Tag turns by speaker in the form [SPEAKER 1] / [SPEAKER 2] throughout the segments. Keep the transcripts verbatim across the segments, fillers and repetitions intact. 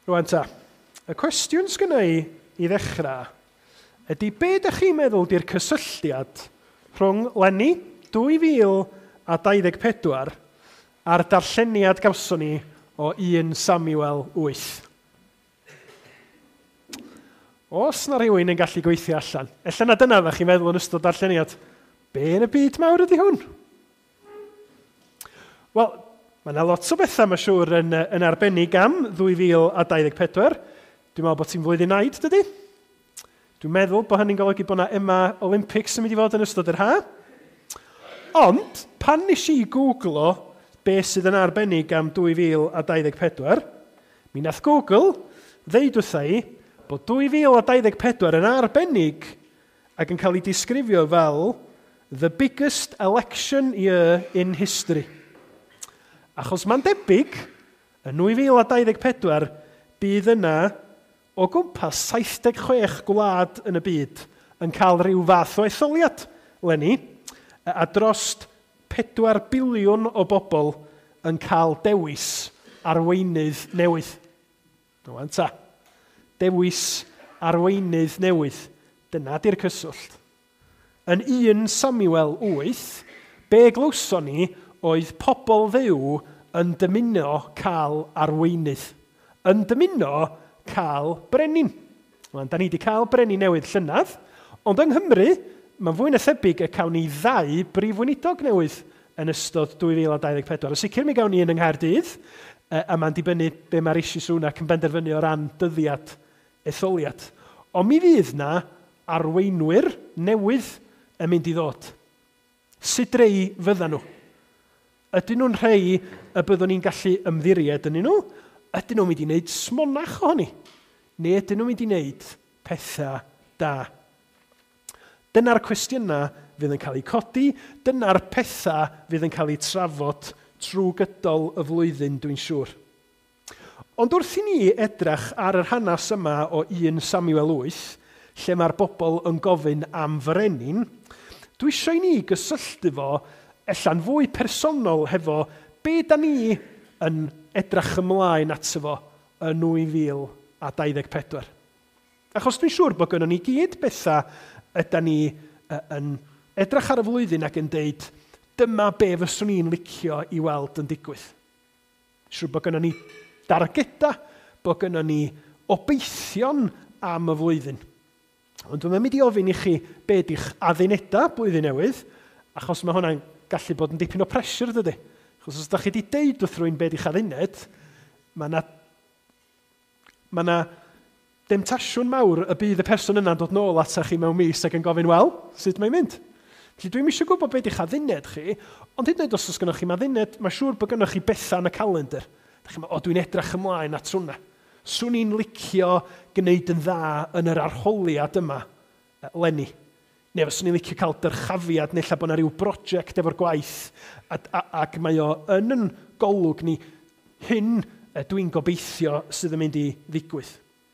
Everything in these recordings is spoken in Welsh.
[SPEAKER 1] Rwan ta, y cwestiwn sgynna i i ddechrau ydy be ydych chi'n meddwl di'r cysylltiad rhwng Lenni dwy fil a dau ddeg pedwar a'r darlleniad gawson ni o un Samuel wyth. Os na rhywun yn gallu gweithio allan, ella na dyna fe chi'n meddwl yn ystod darlleniad, be yn y byd mawr ydy hwn? Wel, mae yna lot o bethau mae'n siŵr yn, yn arbennig am ddwy fil a dau ddeg pedwar. Dwi'n meddwl bod ti'n flwyddyn naid, dydy? Dwi'n meddwl bod hynny'n golygu bod yna Emma Olympics yn mynd i fod yn ystod yr ha. Ond, pan nes i googlo beth sydd yn arbennig am dwy fil a dau ddeg pedwar, mi nath Google ddeud wrtha i bod dwy fil a dau ddeg pedwar yn arbennig ac yn cael ei disgrifio fel the biggest election year in history. Achos mae'n debyg, yn dwy fil a dau ddeg pedwar, bydd yna o gwmpas saith deg chwech gwlad yn y byd yn cael rhyw fath o etholiad, Lenni, a drost pedwar biliwn o bobl yn cael dewis arweinydd newydd. Rwan ta. Dewis arweinydd newydd. Dyna di'r cyswllt. Yn un Samuel wyth, be glwson ni oedd pobl ddew yn dymuno cael arweinydd. Yn dymuno cael brenin. Wel, da ni wedi cael brenin newydd llynadd, ond yng Nghymru, mae'n fwy na thebyg y cawn ni ddau brif weinidog newydd yn ystod dwy fil a dau ddeg pedwar. Y sicr mi gawn ni un yng Nghaerdydd, a mae'n dibynnu be mae Rishi Sunak yn benderfynu o ran dyddiad etholiad. Ond mi fydd na arweinwyr newydd yn mynd i ddod. Sut rei fyddan nhw? Ydyn nhw'n rhai y byddwn ni'n gallu ymddiried yn nhw? Ydyn nhw'n mynd i wneud smonach ohoni? Neu ydyn nhw'n mynd i wneud pethau da? Dyna'r cwestiynau fydd yn cael eu codi, dyna'r pethau fydd yn cael eu trafod trwy gydol y flwyddyn, dwi'n siŵr. Ond wrth i ni edrych ar yr hanes yma o un Samuel wyth, lle mae'r bobl yn gofyn am frenin, dwi eisiau i ni gysylltu fo ella'n fwy personol hefo be da ni yn edrych ymlaen ato fo yn dwy fil a dau ddeg pedwar. Achos dwi'n siŵr bod gynnon ni gyd bethau ydyn ni yn edrych ar y flwyddyn ac yn deud dyma be fyswn ni'n licio i weld yn digwydd. Siŵr bod gynnon ni dargeda, bod gynnon ni obeithion am y flwyddyn. Ond dwi'n mynd i ofyn i chi be di'ch addunedau blwyddyn newydd, achos mae hwnna'n gallu bod yn dipyn o pressure, dydy. Achos os ydych chi wedi deud wrth rwy'n be di'ch adduned, mae yna ma na demtasiwn mawr y bydd y person yna'n dod nôl ata chi mewn mis ac yn gofyn, wel, sut mae'n mynd? Felly dwi'n eisiau gwybod be di'ch adduned chi, ond hyd yn oed os oes gennych chi adduned, mae siŵr bod gennych chi bethau yn y calendar. O, dwi'n edrych ymlaen at hwnna. Swn i'n licio gwneud yn dda yn yr arholiad yma, Lenni. Neu fyswn i'n licio cael dyrchafiad, neu lla bod yna rhyw brosiect efo'r gwaith, ac mae o yn yn golwg ni, hyn dwi'n gobeithio sydd yn mynd i ddigwydd.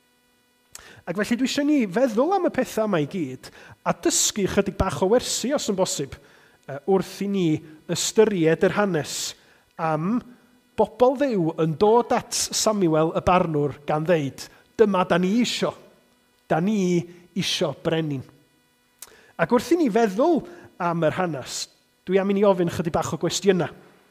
[SPEAKER 1] Ac felly dwi eisiau ni feddwl am y pethau yma i gyd, a dysgu chydig bach o wersi os yn bosib, wrth i ni ystyried yr hanes am bobl ddew yn dod at Samuel y barnwr gan ddeud, dyma da ni isio, da ni isio brenin. Ac wrth i ni feddwl am yr hanes, dwi am i ni ofyn chydig bach o gwestiynau.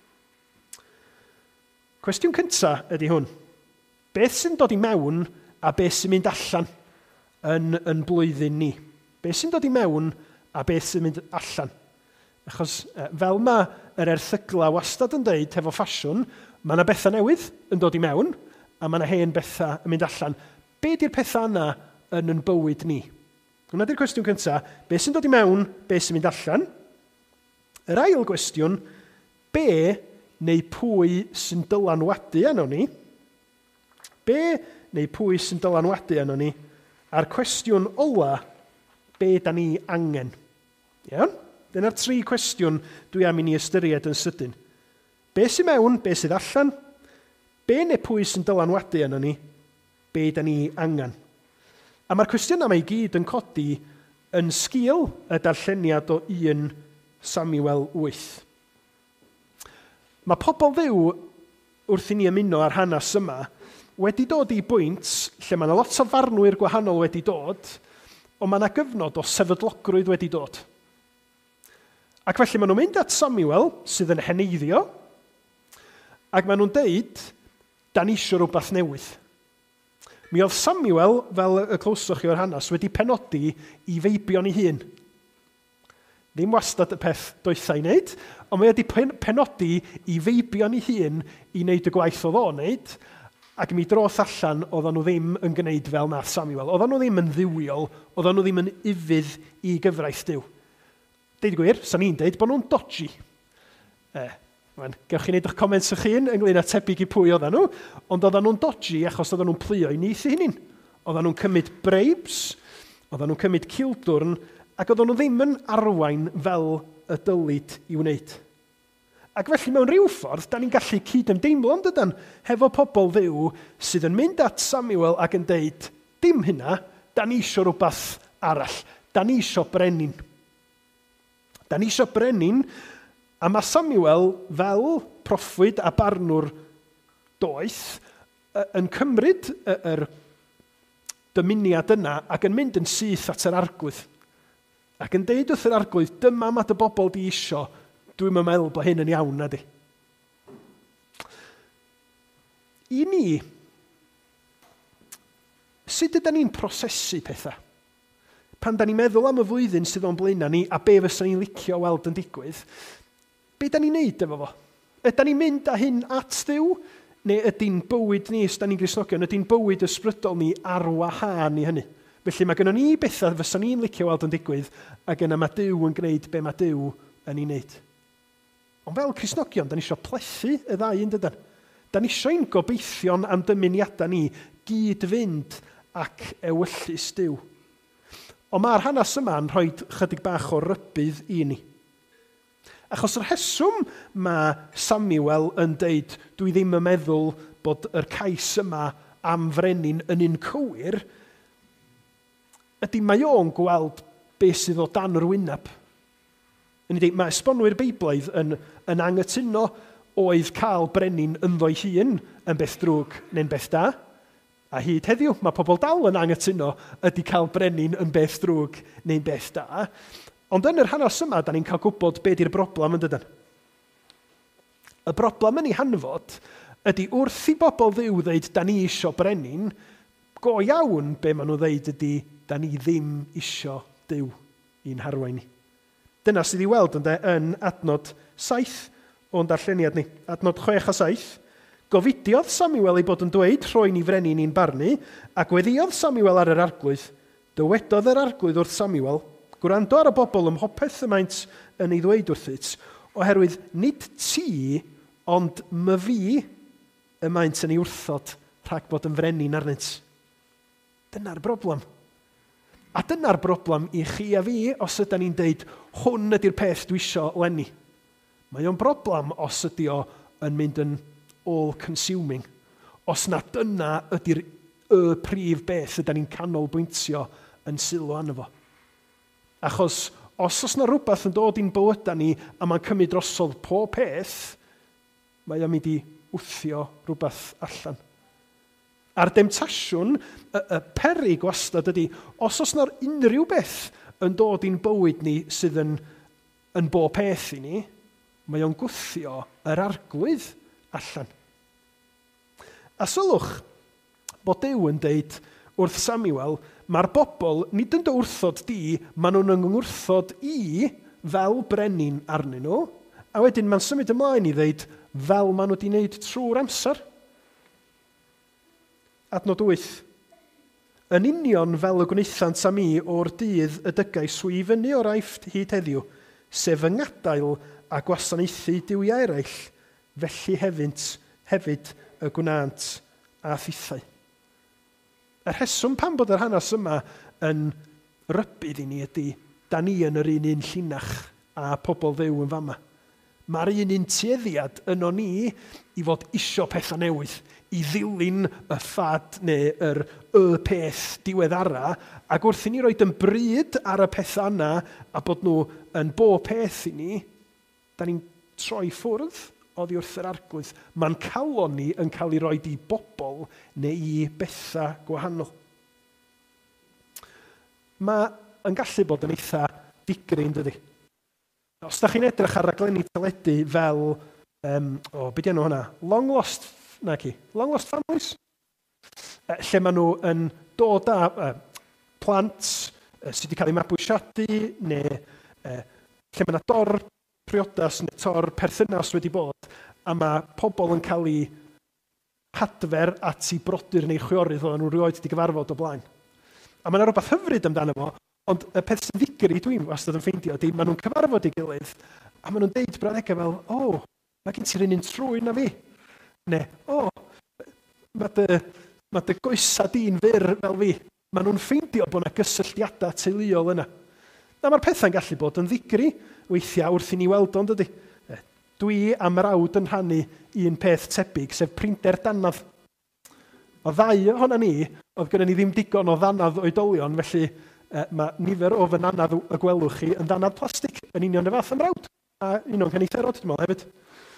[SPEAKER 1] Cwestiwn cyntaf ydy hwn. Beth sy'n dod i mewn a beth sy'n mynd allan yn, yn blwyddyn ni? Beth sy'n dod i mewn a beth sy'n mynd allan? Achos fel mae yr erthygla wastad yn dweud hefo ffasiwn, mae yna bethau newydd yn dod i mewn a mae yna hen bethau yn mynd allan. Be di'r pethau yna yn yn bywyd ni? Hwna di'r cwestiwn cyntaf. Beth sy'n dod i mewn, beth sy'n mynd allan? Yr ail gwestiwn, be neu pwy sy'n dylanwadu arno ni? Be neu pwy sy'n dylanwadu arno ni? A'r cwestiwn ola, be da ni angen? Iawn? Dyna'r tri cwestiwn dwi am i ni ystyried yn sydyn. Be sy'n mewn, be sydd allan? Be neu pwy sy'n dylanwadu arno ni? Be da ni angen? A mae'r cwestiwn yma i gyd yn codi yn sgil y darlleniad o un Samuel wyth. Mae pobl ddew wrth i ni ymuno ar hanes yma wedi dod i bwynt lle mae yna lot o farnwyr gwahanol wedi dod, ond mae yna gyfnod o sefydlogrwydd wedi dod. Ac felly maen nhw'n mynd at Samuel sydd yn heneiddio, ac maen nhw'n deud, da ni eisiau rhywbeth newydd. Mi oedd Samuel, fel y clywsoch chi o'r hanes, wedi penodi i feibio'n ei hun. Ddim wastad y peth doethau i wneud, ond mae wedi penodi i feibio'n ei hun i wneud y gwaith oedd o'n wneud, ac mi droth allan oedden nhw ddim yn gwneud fel nath Samuel. Oedden nhw ddim yn dduwiol, oedden nhw ddim yn ufudd i gyfraith Duw. Deud gwir, sa'n ni'n deud bod nhw'n dodgy. E, man, gewch chi wneud eich comments eich hun ynglyn â tebyg i pwy oedden nhw, ond oedden nhw'n dodgy achos oedden nhw'n plio i nith i hunin. Oedden nhw'n cymryd bribes, oedden nhw'n cymryd cildwrn, ac oedden nhw ddim yn arwain fel y dylid i wneud. Ac felly mewn rhyw ffordd, da ni'n gallu cydymdeimlo yn dydan, hefo pobl Dduw sydd yn mynd at Samuel ac yn deud, dim hynna, da ni eisiau rhywbeth arall, da ni eisiau brenin. Da ni eisiau brenin, a mae Samuel fel proffwyd a barnwr doeth yn cymryd yr dymuniad yna ac yn mynd yn syth at yr arglwydd. Ac yn deud wrth yr arglwydd, dyma mae dy bobl di isio, dwi'n meddwl bod hyn yn iawn na di. I ni, sut ydyn ni'n prosesu pethau? Pan da ni'n meddwl am y flwyddyn sydd o'n blaena ni a be fysa ni'n licio weld yn digwydd, be da ni'n neud efo fo? Ydyn ni'n mynd â hyn at Dduw? Neu ydy'n bywyd ni, os da ni'n Gristnogion, ydy'n bywyd ysbrydol ni ar wahân i hynny? Felly mae gennym ni bethau fysa ni'n licio weld yn digwydd, ac yna mae Duw yn gwneud be mae Duw yn ei wneud. Ond fel Cristnogion, da ni eisiau plethu y ddau yn dydyn. Da ni eisiau ein gobeithio'n am dymuniadau ni gyd fynd ac ewyllus Duw. Ond mae'r hanes yma'n rhoi chydig bach o rybydd i ni. Achos yr heswm mae Samuel yn deud, dwi ddim yn meddwl bod yr cais yma am frenin yn un cywir, ydy mae o'n gweld beth sydd o dan yr wyneb. Mae esbonwyr Beiblaidd yn, yn anghytuno oedd cael brenin ynddo'i hun yn beth drwg neu'n beth da. A hyd heddiw, mae pobl dal yn anghytuno ydy cael brenin yn beth drwg neu'n beth da. Ond yn yr hanes yma, da ni'n cael gwybod be di'r broblem yn dydyn. Y broblem yn ei hanfod ydy wrth i bobl Dduw ddeud da ni isio brenin, go iawn be maen nhw ddeud ydy da ni ddim isio Duw i'n harwain ni. Dyna sydd i weld yn, de, yn adnod saith o'n darlleniad ni. Adnod chwech a saith. Gofidiodd Samuel ei bod yn dweud rhoi ni frenin i'n barnu, a gweddiodd Samuel ar yr arglwydd. Dywedodd yr arglwydd wrth Samuel, gwrando ar y bobl ym mhopeth y maent yn ei ddweud wrthyt, oherwydd nid ti, ond my fi y maent yn ei wrthod rhag bod yn frenin arnynt. Dyna'r broblem. A dyna'r broblem i chi a fi os ydyn ni'n deud, hwn ydy'r peth dwi isio lenni. Mae o'n broblem os ydy o yn mynd yn all-consuming. Os na dyna ydy'r y prif beth ydyn ni'n canolbwyntio yn sylw arno fo. Achos os oes na rhywbeth yn dod i'n bywyda ni a mae'n cymryd drosodd pob peth, mae o'n mynd i wthio rhywbeth allan. A'r demtasiwn, y, y peryg wastad ydy, os oes na unrhyw beth yn dod i'n bywyd ni sydd yn, yn bob peth i ni, mae o'n gwthio yr arglwydd allan. A sylwch bod Duw yn deud wrth Samuel, mae'r bobl nid yn dy wrthod di, maen nhw'n yngwrthod i fel brenin arnyn nhw, a wedyn mae'n symud ymlaen i ddeud fel maen nhw wedi wneud trwy'r amser. Adnod wyth. Yn union fel y gwnaethant am i o'r dydd y dygais wy i fyny o'r aifft hyd heddiw, sef yng ngadael a gwasanaethu diwiau eraill, felly hefyd, hefyd y gwnant a thithau. Yr rheswm pan bod yr hanes yma yn rybydd i ni ydy, da ni yn yr un un llinach a pobl Dduw yn fama. Mae'r un un tueddiad yno ni i fod isio pethau newydd, i ddilyn y ffad neu yr y peth diweddara, ac wrth i ni roed yn bryd ar y pethau yna a bod nhw yn bob peth i ni, da ni'n troi ffwrdd oddi wrth yr arglwydd. Mae'n calon ni yn cael ei roi i bobl pobl neu i bethau gwahanol. Mae yn gallu bod yn eitha digri, yn dydi? Os da chi'n edrych ar raglenni teledu fel, um, o, beth yna hwnna? Long Lost, na ci, Long Lost Families? Uh, lle maen nhw yn dod â uh, plant uh, sydd wedi cael eu mabwysiadu, neu uh, lle mae yna dor priodas neu tor perthynas wedi bod, a mae pobl yn cael eu hadfer at eu brodyr neu chwiorydd o'n nhw rioed wedi gyfarfod o blaen. A mae yna rhywbeth hyfryd amdano fo, ond y peth sy'n ddigri dwi'n wastad yn ffeindio ydy, maen nhw'n cyfarfod ei gilydd, a maen nhw'n deud brawddegau fel, o, oh, mae gen ti'r un un trwy na fi. Neu, o, oh, mae dy, ma dy goesa di'n fyr fel fi. Maen nhw'n ffeindio bod yna gysylltiadau teuluol yna. Na mae'r pethau'n gallu bod yn ddigri, weithiau wrth i ni weld o'n dydy. Dwi am yr awd yn rhannu un peth tebyg, sef prinder danadd. O ddau ohona ni, oedd gennym ni ddim digon o ddanadd oedolion, felly e, mae nifer o fy nanadd y gwelwch chi yn ddanadd plastig, yn union y fath am rawd. A un o'n cynitherod, dwi'n meddwl hefyd.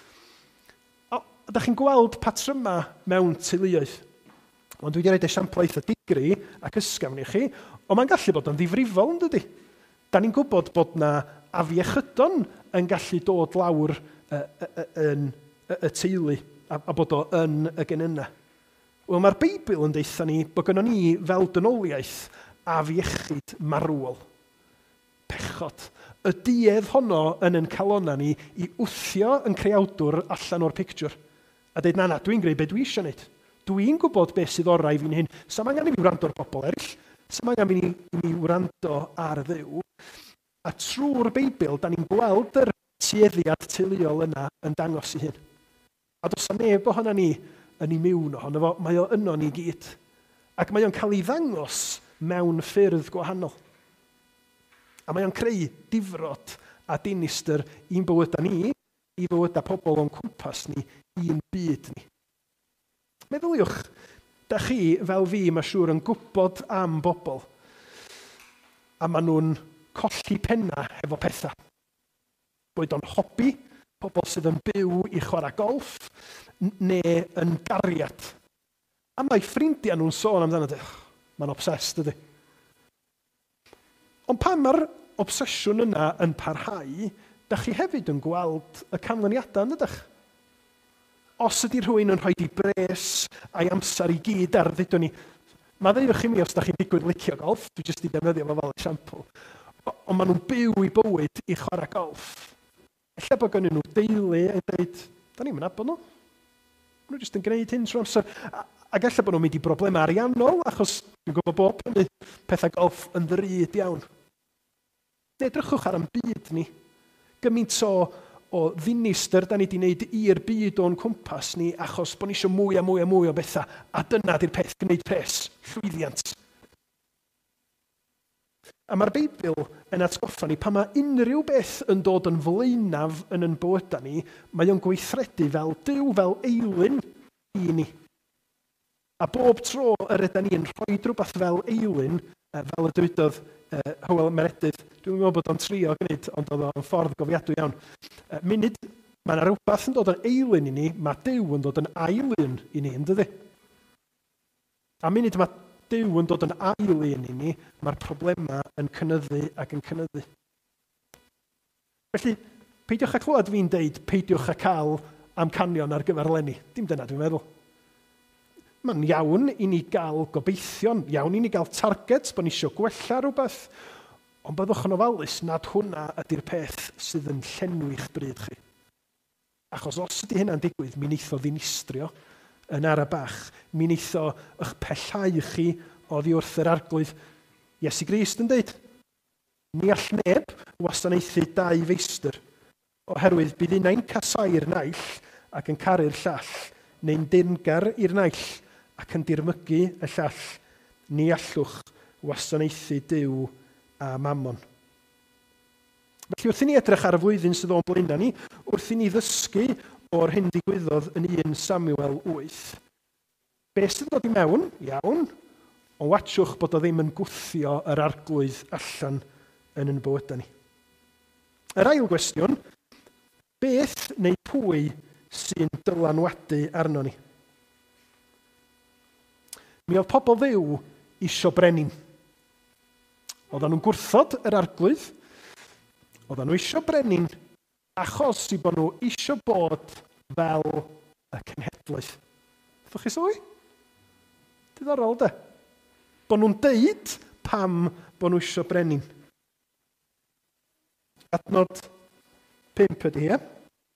[SPEAKER 1] O, ydych chi'n gweld patryma mewn teuluoedd? Ond dwi wedi rhaid esiampl eitha digri ac ysgafn i chi, ond mae'n gallu bod yn ddifrifol, yn dydi? Da ni'n gwybod bod na afiechydon yn gallu dod lawr y, y, y, y, y, y teulu a, a bod o yn y genyna. Wel, mae'r Beibl yn deitha ni bod gynnon ni fel dynoliaeth afiechyd marwol. Pechod. Y duedd honno yn yn calonna ni i wthio yn creawdwr allan o'r pictiwr. A dweud, na na, dwi'n gwneud beth dwi eisiau gwneud. Dwi'n gwybod beth sydd orau fi'n hyn. Sa'n angen i mi wrando ar bobl eraill. Sa'n angen i mi wrando ar Dduw. A trwy'r Beibl, da ni'n gweld yr tueddiad teuluol yna yn dangos i hyn. A does na neb ohono ni yn ei mewn ohono fo, mae o yno ni gyd. Ac mae o'n cael ei ddangos mewn ffyrdd gwahanol. A mae o'n creu difrod a dinistyr i'n bywyda ni, i bywyda pobl o'n cwmpas ni, i'n byd ni. Meddyliwch, da chi fel fi, mae siŵr yn gwybod am bobl, a maen nhw'n colli penna efo pethau. Boed o'n hobi, pobl sydd yn byw i chwarae golff, neu yn gariad. A mae ffrindiau nhw'n sôn amdano, mae'n obsessed ydy. Ond pan mae'r obsesiwn yna yn parhau, da chi hefyd yn gweld y canlyniadau yn ydych. Os ydy rhywun yn rhoi di bres a'i amser i gyd ar ddydwn ni, mae ddeuwch i mi os da chi'n digwydd licio golff, dwi jyst i defnyddio fo fel esiampl, ond maen nhw'n byw i bywyd i chwarae golff. Ella bod gynnu nhw deulu yn dweud, da ni'n mynd abod nhw. Maen nhw jyst yn gwneud hyn trwy amser. Ac ella bod nhw'n mynd i broblemau ariannol, achos dwi'n gwybod bob hynny pethau golff yn ddrud iawn. Edrychwch ar yn byd ni. Gymaint o, o ddinistyr da ni wedi gwneud i'r byd o'n cwmpas ni, achos bod ni eisiau mwy a mwy a mwy o bethau, a dyna di'r peth gwneud pres, llwyddiant. A mae'r Beibl yn atgoffa ni, pan mae unrhyw beth yn dod yn flaenaf yn yn bywyda ni, mae o'n gweithredu fel Duw, fel eilyn i ni. A bob tro yr ydyn ni yn rhoi rhywbeth fel eilyn, fel y dywedodd uh, Hywel Meredydd, dwi'n meddwl bod o'n trio gwneud, ond oedd o'n ffordd gofiadwy iawn. Uh, munud, mae yna rhywbeth yn dod yn eilyn i ni, mae Duw yn dod yn ailyn i ni, yn dydi? A munud mae Duw yn dod yn ailyn i ni, mae'r problemau yn cynyddu ac yn cynyddu. Felly, peidiwch â clywed fi'n deud, peidiwch â cael amcanion ar gyfer leni. Dim dyna dwi'n meddwl. Mae'n iawn i ni gael gobeithion, iawn i ni gael targets, bod ni eisiau gwella rhywbeth, ond byddwch yn ofalus nad hwnna ydy'r peth sydd yn llenwi'ch bryd chi. Achos os ydy hynna'n digwydd, mi neith o ddinistrio yn ara bach, mi neith o eich pellhau chi oddi wrth yr arglwydd. Iesu Grist yn dweud, ni all neb wasanaethu dau feistr, oherwydd bydd unau'n casau'r naill ac yn caru'r llall, neu'n dirngar i'r naill ac yn dirmygu y llall, ni allwch wasanaethu Duw a Mammon. Felly wrth i ni edrych ar y flwyddyn sydd o'n blaena ni, wrth i ni ddysgu o'r hyn digwyddodd yn un Samuel wyth. Be sydd dod i mewn? Iawn, ond watchwch bod o ddim yn gwthio yr arglwydd allan yn yn bywyda ni. Yr ail gwestiwn, beth neu pwy sy'n dylanwadu arno ni? Mi oedd pobl ddiw isio brenin. Oedden nhw'n gwrthod yr arglwydd. Oedden nhw isio brenin achos i bod nhw isio bod fel y cenhedlaeth. Ydych chi sylwi? Diddorol, de? Bod nhw'n deud pam bod nhw isio brenin. Adnod pump ydy, ie?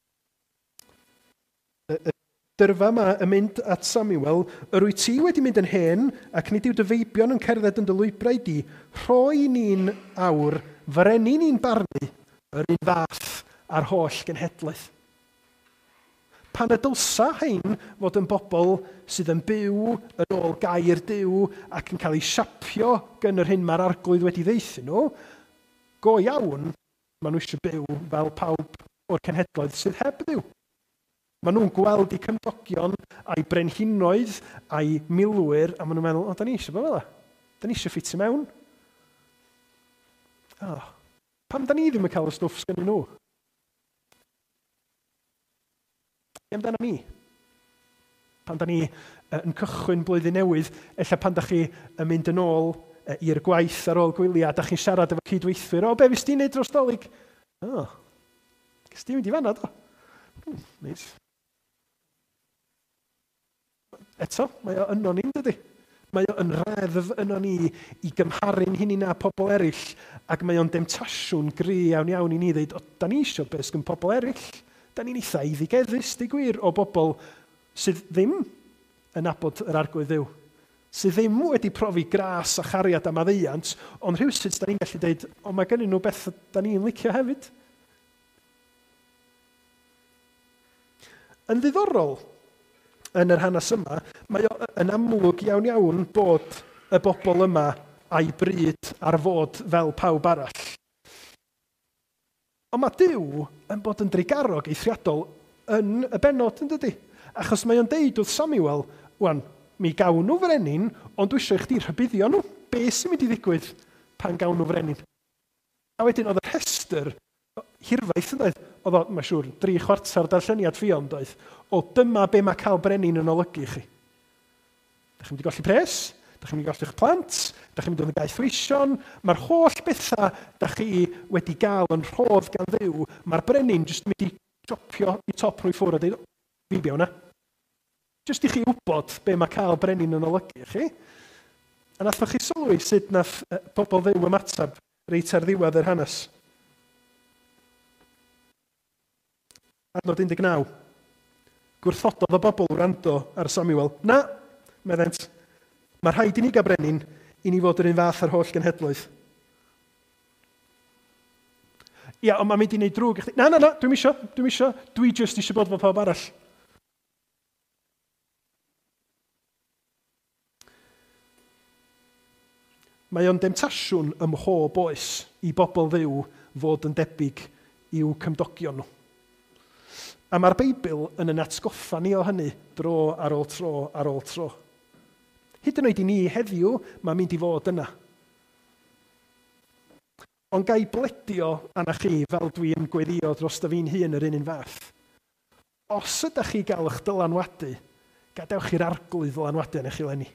[SPEAKER 1] Y dyrfa yma yn mynd at Samuel, yr wyt ti wedi mynd yn hen ac nid yw dy feibion yn cerdded yn dy lwybrau di, rhoi ni'n awr, freni ni'n barnu, yr un fath a'r holl genhedlaeth. Pan y dylsa hein fod yn bobl sydd yn byw yn ôl gair Duw ac yn cael ei siapio gan yr hyn mae'r arglwydd wedi ddeithio nhw, go iawn, maen nhw eisiau byw fel pawb o'r cenhedlaeth sydd heb Duw. Maen nhw'n gweld eu cymdogion a'i brenhinoedd a'i milwyr, a maen nhw'n meddwl, o, da ni eisiau bod fel da ni eisiau ffitio mewn. O, pam da ni ddim yn cael y stwff sgyn nhw? Ie amdana ni. Pan da ni uh, yn cychwyn blwyddyn newydd, ella pan da chi yn mynd yn ôl uh, i'r gwaith ar ôl gwyliau, da chi'n siarad efo cydweithwyr, o, be fys ti'n neud dros Dolig? O, gys ti'n mynd i fanna, do? Hmm, neis. Eto, mae o yno ni'n dydy. Mae o yn reddf yno ni i gymharu'n hyn na pobl eraill, ac mae o'n demtasiwn gry iawn iawn i ni ddeud, o, da ni eisiau beth gyn pobl eraill. Da ni'n eitha i ddigeddus, di gwir, o bobl sydd ddim yn abod yr arglwydd Dduw. Sydd ddim wedi profi gras a chariad a maddeiant, ond rhywsyd da ni'n gallu dweud, o, mae gen nhw beth da ni'n licio hefyd. Yn ddiddorol, yn yr hanes yma, mae o yn amlwg iawn iawn bod y bobl yma a'i bryd ar fod fel pawb arall. Ond mae Duw yn bod yn dreigarog eithriadol yn y benod, yn dydy? Achos mae o'n deud wrth Samuel, wan, mi gawn nhw frenin, ond dwi eisiau chdi rhybuddio nhw. Be sy'n mynd i ddigwydd pan gawn nhw frenin? A wedyn oedd y rhestr hirfaith yn dweud, oedd o, mae'n siŵr, dri chwarter darlleniad ffion dweud, o dyma be mae cael brenin yn olygu chi. Da chi'n mynd i golli pres, da chi'n mynd i golli eich plant, da chi'n mynd i fod yn gaeth weision, mae'r holl bethau da chi wedi gael yn rhodd gan Dduw, mae'r brenin jyst yn mynd i jopio i top nhw i ffwrdd a dweud, fi biaw na. Jyst i chi wybod be mae cael brenin yn olygu chi. A nathoch chi sylwi sut nath bobl Dduw ymatab reit ar ddiwedd yr hanes. Adnod un deg naw. Gwrthododd y bobl wrando ar Samuel. Na, meddent, mae rhaid i ni gael brenin i ni fod yr un fath ar holl genhedlaeth. Ia, ond mae'n mynd i wneud drwg. Na, na, na, dwi'n isio, dwi'n isio, dwi just eisiau bod fel pawb arall. Mae o'n demtasiwn ym mhob oes i bobl Dduw fod yn debyg i'w cymdogion nhw. A mae'r Beibl yn yn atgoffa ni o hynny dro ar ôl tro ar ôl tro. Hyd yn oed i ni heddiw, mae'n mynd i fod yna. Ond gai bledio anna chi fel dwi'n gweddio dros dy fi'n hun yr un un fath. Os ydych chi gael eich dylanwadu, gadewch chi'r arglwydd dylanwadu yn eich eleni.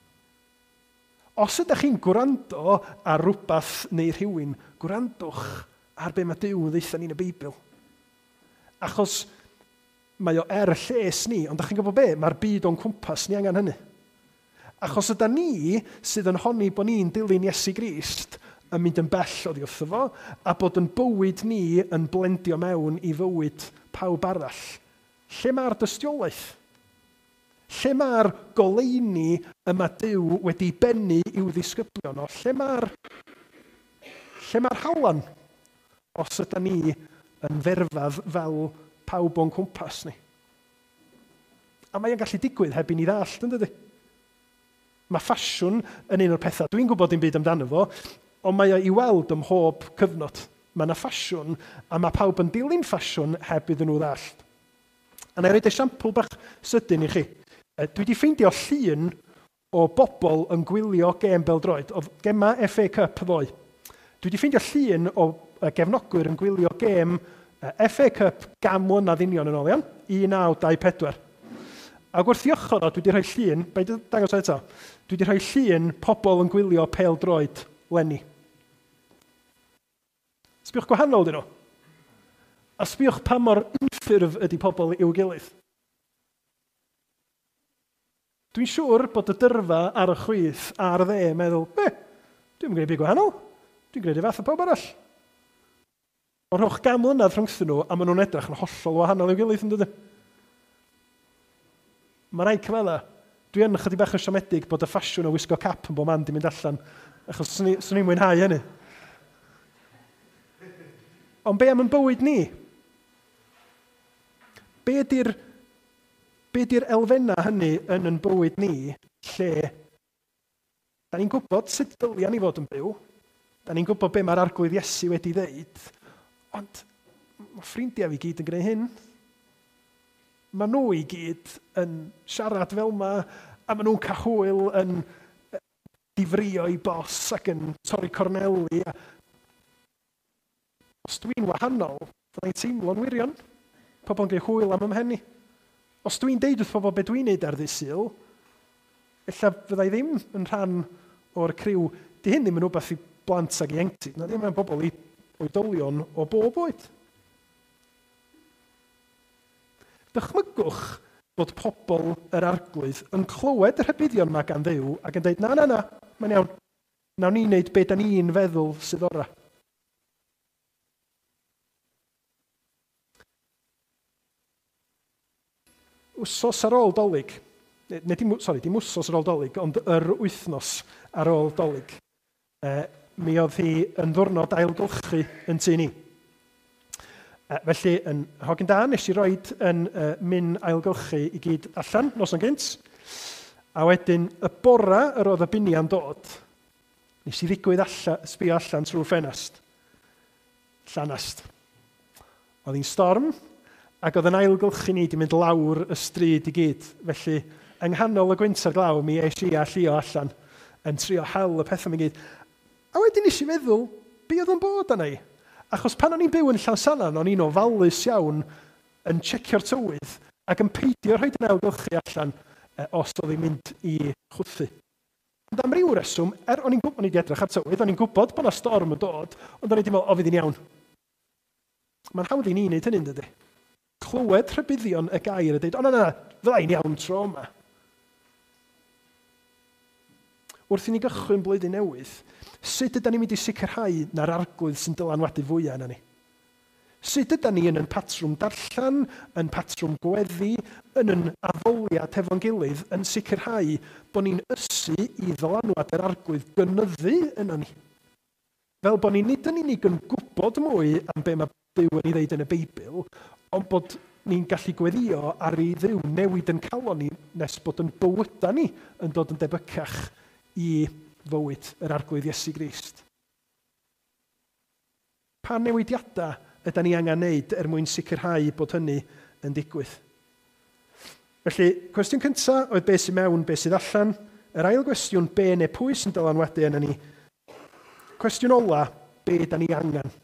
[SPEAKER 1] Os ydych chi'n gwrando ar rhywbeth neu rhywun, gwrandwch ar be mae Duw yn ddeitha ni'n y Beibl. Achos mae o er lles ni, ond ydych chi'n gwybod be, mae'r byd o'n cwmpas ni angen hynny. Achos yda ni sydd yn honni bod ni'n dilyn Iesu Grist yn mynd yn bell oddi wrtho fo, a bod yn bywyd ni yn blendio mewn i fywyd pawb arall. Lle mae'r dystiolaeth? Lle mae'r goleini yma Duw wedi bennu i'w ddisgyblion o? Lle mae'r lle mae'r halan? Os ydym ni yn ferfedd fel pawb o'n cwmpas ni. A mae'n gallu digwydd heb i ni ddallt, yn dydy? Mae ffasiwn yn un o'r pethau. Dwi'n gwybod dim byd amdano fo, ond mae o i weld ym mhob cyfnod. Mae yna ffasiwn, a mae pawb yn dilyn ffasiwn heb iddyn nhw ddallt. A na i roed esiampl bach sydyn i chi. Dwi wedi ffeindio llun o bobl yn gwylio gêm bel-droed. Oedd gema F A Cup ddoe. Dwi wedi ffeindio llun o gefnogwyr yn gwylio gêm F A Cup gan mlynedd union yn ôl, iawn? un naw dau pedwar. A wrth i ochr o, dwi wedi rhoi llun, bai dangos o eto, dwi wedi rhoi llun pobl yn gwylio pêl droed leni. Sbiwch gwahanol dyn nhw. A sbiwch pa mor unffurf ydy pobl i'w gilydd. Dwi'n siŵr bod y dyrfa ar y chwith a'r dde yn meddwl, be, dwi'n gwneud byd gwahanol. Dwi'n gwneud i fath o pob arall. Ond rhowch gam mlynedd rhwngthyn nhw a maen nhw'n edrych yn hollol wahanol i'w gilydd yn dydyn. Mae rai cyfela, dwi yn chydig bach yn siomedig bod y ffasiwn o wisgo cap yn bob man di mynd allan, achos swn i'n mwynhau hynny. Ond be am yn bywyd ni? Be ydy'r be ydy'r elfenna hynny yn yn bywyd ni, lle da ni'n gwybod sut dylia ni fod yn byw, da ni'n gwybod be mae'r arglwydd Iesu wedi ddeud, ond mae ffrindiau fi gyd yn gwneud hyn. Mae nhw i gyd yn siarad fel yma, a mae nhw'n cael hwyl yn difrio i bos ac yn torri corneli. Os dwi'n wahanol, fyddai'n teimlo'n wirion. Pobl yn gwneud hwyl am ymhen ni. Os dwi'n deud wrth pobl beth dwi'n neud ar ddisil, ella fyddai ddim yn rhan o'r criw. Di hyn ddim yn rhywbeth i blant ag ieuenctid. Na ddim yn bobl i oedolion o bob oed. Dychmygwch bod pobl yr arglwydd yn clywed yr rhybuddion yma gan Dduw ac yn dweud, na, na, na, mae'n iawn. Nawn ni'n neud beth da ni'n feddwl sydd ora. Wsos ar ôl dolyg, ne, dim, sorry, dim wsos ar ôl dolyg, ond yr wythnos ar ôl dolyg, eh, mi oedd hi yn ddwrnod ailgylchu yn tu ni. Felly, yn hogyn da, nes i roed yn uh, mynd ailgylchu i gyd allan, nos yn gynt. A wedyn, y bora yr oedd y binia'n dod, nes i ddigwydd allan, sbio allan trwy ffenast. Llanast. Oedd hi'n storm, ac oedd yn ailgylchu ni di mynd lawr y stryd i gyd. Felly, yng nghanol y gwynta'r glaw, mi eis i a llio allan yn trio hel y pethau mi gyd. A wedyn nes i feddwl, be oedd yn bod yna i? Achos pan o'n i'n byw yn Llansannan, o'n i'n ofalus iawn yn tshecio'r tywydd ac yn peidio rhoid yn ailgylchu allan e, os oedd hi'n mynd i chwthu. Ond am ryw reswm, er o'n i'n gwybod, o'n i wedi edrych ar tywydd, o'n i'n gwybod bod yna storm yn dod, ond o'n i wedi meddwl, o fydd hi'n iawn. Mae'n hawdd i ni wneud hynny'n dydy. Clywed rhybuddion y gair a dweud, o na na, fyddai'n iawn tro yma. Wrth i ni gychwyn blwyddyn newydd, sut ydym ni'n mynd i sicrhau na'r arglwydd sy'n dylanwadu fwyaf yna ni? Sut ydym ni yn yn patrwm darllen, yn patrwm gweddi, yn yn addoliad hefo'n gilydd, yn sicrhau bod ni'n ysu i ddylanwad yr arglwydd gynyddu yna ni? Fel bod ni nid yn unig yn gwybod mwy am be mae Duw yn ei ddeud yn y Beibl, ond bod ni'n gallu gweddio ar ei Dduw newid yn calon ni nes bod yn bywyda ni yn dod yn debycach i fywyd yr arglwydd Iesu Grist. Pa newidiadau ydym ni angen wneud er mwyn sicrhau bod hynny yn digwydd? Felly, cwestiwn cyntaf oedd beth sy'n mewn, beth sydd allan. Yr ail gwestiwn, be neu pwy sy'n dylanwadu yna ni. Cwestiwn ola, be ydym ni angen?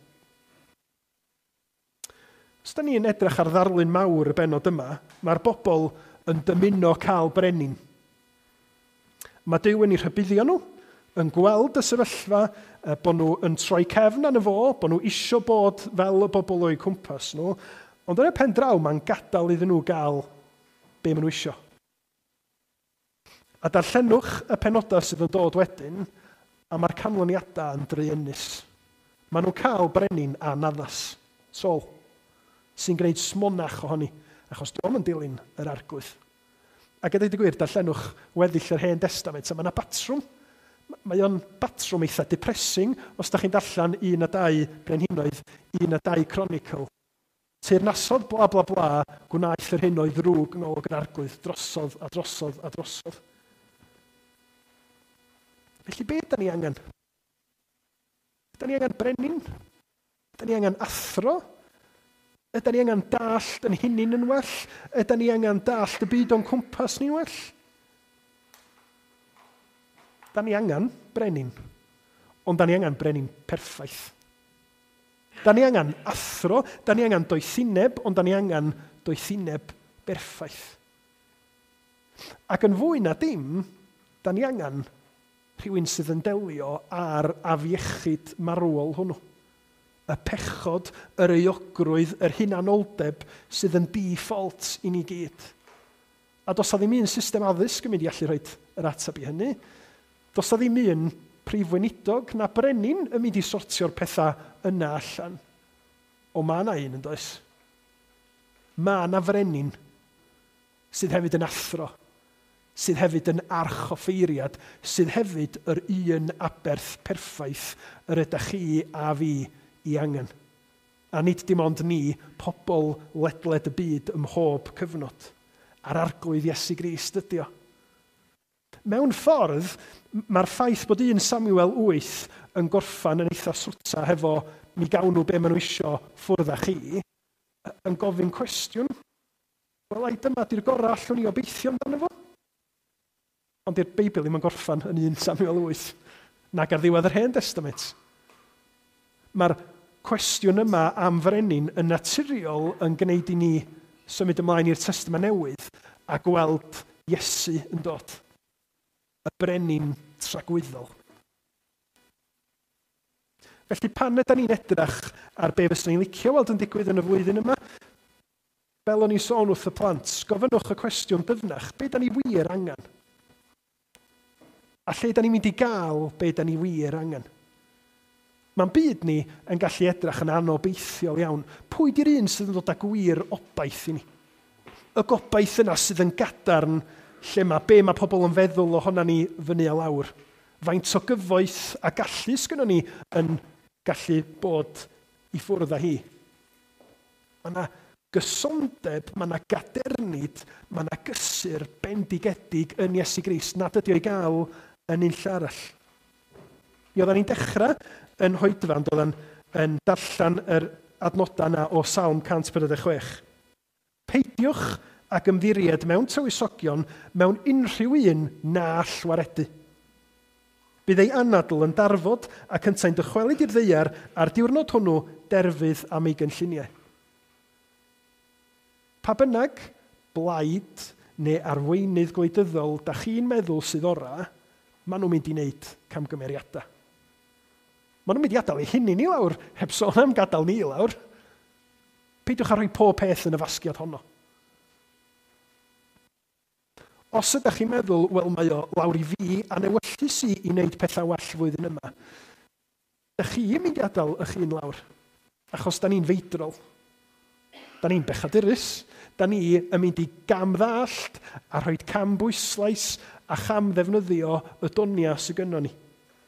[SPEAKER 1] Os da ni'n edrych ar ddarlun mawr y benod yma, mae'r bobl yn dymuno cael brenin. Mae Duw yn ei rhybuddio nhw, yn gweld y sefyllfa, bod nhw yn troi cefn arno fo, bod nhw isio bod fel y bobl o'i cwmpas nhw, ond yn y pen draw mae'n gadael iddyn nhw gael be maen nhw isio. A darllenwch y penodau sydd yn dod wedyn, a mae'r canlyniadau yn druenus. Maen nhw'n cael brenin a naddas, Sol, sy'n gwneud smonach ohoni, achos dwi'n yn dilyn yr arglwydd. Ac a dweud y gwir, darllenwch weddill yr Hen Testament, a mae yna batrwm. Mae o'n batrwm eitha depressing os da chi'n darllen un a dau brenhinoedd, un a dau chronicle. Teyrnasodd bla bla bla, gwnaeth yr hyn o'i ddrwg yn ôl yr arglwydd, drosodd a drosodd a drosodd. Felly be da ni angen? Da ni angen brenin? Da ni angen athro? Ydyn ni angen dallt yn hunin yn well? Ydyn ni angen dallt y byd o'n cwmpas ni'n well? Da ni angen brenin, ond da ni angen brenin perffaith. Da ni angen athro, da ni angen doethineb, ond da ni angen doethineb berffaith. Ac yn fwy na dim, da ni angen rhywun sydd yn delio ar afiechyd marwol hwnnw. Y pechod, yr euogrwydd, yr hunanoldeb sydd yn default i ni gyd. A does na ddim un system addysg yn mynd i allu rhoi yr ateb i hynny. Does na ddim un prif weinidog na brenin yn mynd i sortio'r pethau yna allan. O ma' na un yn does. Ma' na frenin sydd hefyd yn athro, sydd hefyd yn archoffeiriad, sydd hefyd yr un aberth perffaith yr ydych chi a fi i angen. A nid dim ond ni, pobl ledled y byd ym mhob cyfnod. A'r arglwydd Iesu Grist ydi o. Mewn ffordd, mae'r ffaith bod un Samuel wyth yn gorffan yn eitha swrta hefo mi gawn nhw be maen nhw isio ffwrdd â chi, yn gofyn cwestiwn. Wel, ai dyma di'r gorau allwn ni obeithio amdano fo? Ond di'r Beibl ddim yn gorffan yn un Samuel wyth, nag ar ddiwedd yr Hen Testament. Mae'r cwestiwn yma am frenin yn naturiol yn gwneud i ni symud ymlaen i'r Testament Newydd a gweld Iesu yn dod. Y brenin tragwyddol. Felly pan ydym ni'n edrych ar be fyswn ni'n licio weld yn digwydd yn y flwyddyn yma, fel o'n i'n sôn wrth y plant, gofynnwch y cwestiwn dyfnach, be da ni wir angen? A lle da ni'n mynd i gael be da ni wir angen? Mae'n byd ni yn gallu edrych yn anobeithiol iawn. Pwy di'r un sydd yn dod â gwir obaith i ni? Y gobaith yna sydd yn gadarn lle mae be mae pobl yn feddwl ohona ni fyny a lawr. Faint o gyfoeth a gallu sgynnon ni yn gallu bod i ffwrdd â hi. Mae yna gysondeb, mae yna gadernid, mae yna gysur bendigedig yn Iesu Grist nad ydi o'i gael yn un lle arall. Mi oedden ni'n dechrau yn Hoedfan, oedden yn darllen yr adnodau yna o Salm cant pedwar deg chwech. Peidiwch ag ymddiried mewn tywysogion mewn unrhyw un na allwaredu. Bydd ei anadl yn darfod ac yn ta'n dychwelyd i'r ddaear ar diwrnod hwnnw derfydd am ei gynlluniau. Pa bynnag, blaid neu arweinydd gwleidyddol da chi'n meddwl sydd ora, maen nhw'n mynd i wneud camgymeriadau. Maen nhw'n mynd i adael eu hynny ni lawr, heb sôn am gadael ni lawr. Peidiwch a rhoi pob peth yn y fasgiad honno. Os ydych chi'n meddwl, wel mae o lawr i fi a newyllus i i wneud pethau well flwyddyn yma, ydych chi'n mynd i adael eich hun lawr, achos da ni'n feidrol. Da ni'n bechadurus, da ni yn mynd i gam ddallt a rhoi cam bwyslais a cham ddefnyddio y donia sydd gynno ni.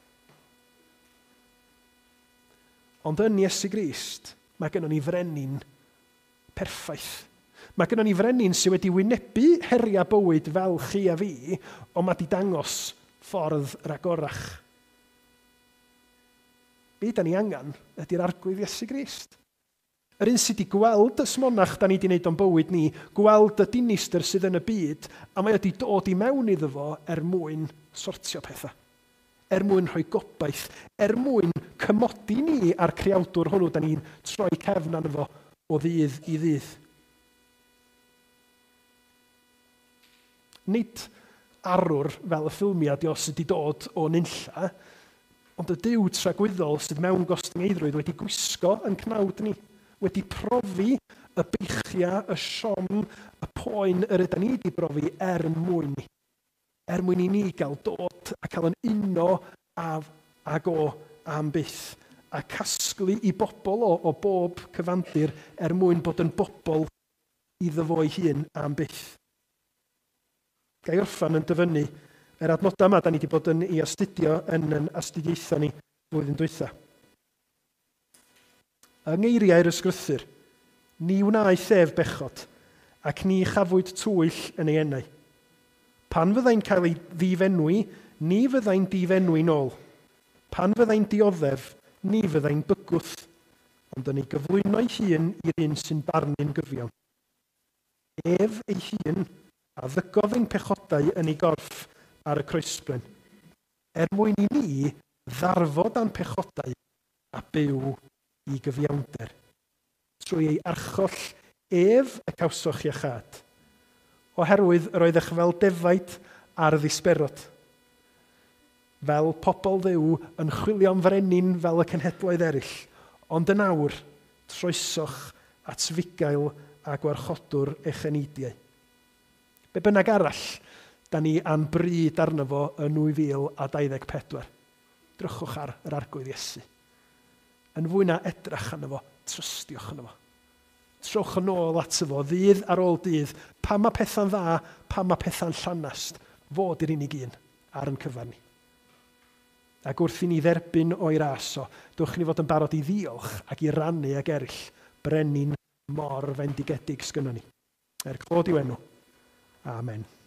[SPEAKER 1] Ond yn Iesu Grist, mae gynno ni frenin perffaith. Mae gynno ni frenin sydd wedi wynebu heria bywyd fel chi a fi, ond mae di dangos ffordd ragorach. Be da ni angen ydy'r arglwydd Iesu Grist. Yr un sydd wedi gweld y smonach da ni wedi wneud o'n bywyd ni, gweld y dinistyr sydd yn y byd, a mae wedi dod i mewn iddo fo er mwyn sortio pethau. Er mwyn rhoi gobaith, er mwyn cymodi ni a'r creawdwr hwnnw da ni'n troi cefn arno fo o ddydd i ddydd. Nid arwr fel y ffilmiad o sydd wedi dod o nunlla, ond y Duw tragwyddol sydd mewn gostyngeidrwydd wedi gwisgo yn cnawd ni, wedi profi y beichia, y siom, y poen yr ydyn ni wedi profi er mwyn ni. Er mwyn i ni gael dod a cael yn uno af ag o am byth, a casglu i bobl o, o bob cyfandir er mwyn bod yn bobl iddo fo'i hun am byth. Gai orffan yn dyfynnu yr adnodau yma da ni wedi bod yn ei astudio yn yn astudiaethau ni flwyddyn dwytha. Yng ngeiriau'r ysgrythyr, ni wnaeth ef bechod, ac ni chafwyd twyll yn ei enau. Pan fyddai'n cael ei ddifenwi, ni fyddai'n difenwi nôl. Pan fyddai'n dioddef, ni fyddai'n bygwth, ond yn ei gyflwyno ei hun i'r un sy'n barnu'n gyfiawn. Ef ei hun a ddygodd ein pechodau yn ei gorff ar y croesbryn, er mwyn i ni ddarfod a'n pechodau a byw i gyfiawnder. Trwy ei archoll ef y cawsoch iachad, oherwydd yr oeddech fel defaid ar ddisberod. Fel pobl Dduw yn chwilio am frenin fel y cenhedloedd eraill, ond yn awr, troesoch at fugail a gwarchodwr eich eneidiau. Be bynnag arall, da ni a'n bryd arno fo yn nwy fil a dauddeg pedwar. Drychwch ar yr arglwydd Iesu. Yn fwy na edrach arno fo, trystiwch arno fo. Trowch yn ôl ato fo, ddydd ar ôl dydd, pa mae pethau'n dda, pa mae pethau'n llanast, fod i'r unig un ar yn cyfan ni. Ac wrth i ni dderbyn o'i raso, dwch ni fod yn barod i ddiolch ac i rannu ag eraill brenin mor fendigedig sgynnon ni. Er clod i'w enw. Amen.